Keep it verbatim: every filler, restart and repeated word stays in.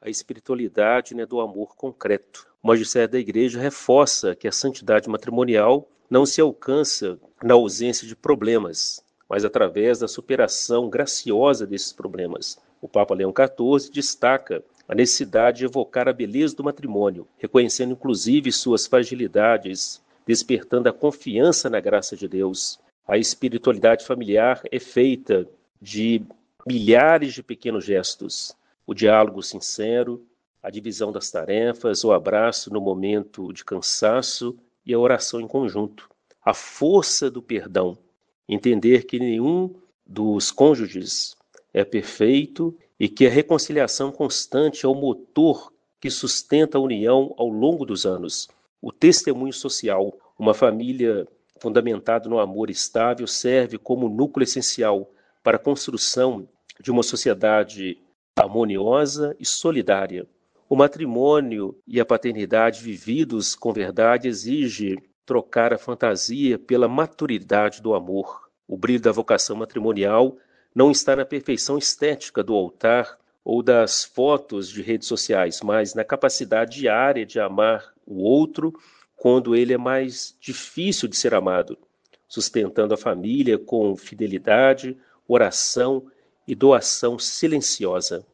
a espiritualidade, né, do amor concreto. O magistério da Igreja reforça que a santidade matrimonial não se alcança na ausência de problemas, mas através da superação graciosa desses problemas. O Papa Leão quatorze destaca a necessidade de evocar a beleza do matrimônio, reconhecendo inclusive suas fragilidades, despertando a confiança na graça de Deus. A espiritualidade familiar é feita de milhares de pequenos gestos. O diálogo sincero, a divisão das tarefas, o abraço no momento de cansaço e a oração em conjunto. A força do perdão, entender que nenhum dos cônjuges é perfeito e que a reconciliação constante é o motor que sustenta a união ao longo dos anos. O testemunho social, uma família fundamentada no amor estável, serve como núcleo essencial para a construção de uma sociedade harmoniosa e solidária. O matrimônio e a paternidade vividos com verdade exige trocar a fantasia pela maturidade do amor. O brilho da vocação matrimonial não está na perfeição estética do altar ou das fotos de redes sociais, mas na capacidade diária de amar o outro quando ele é mais difícil de ser amado, sustentando a família com fidelidade, oração e doação silenciosa.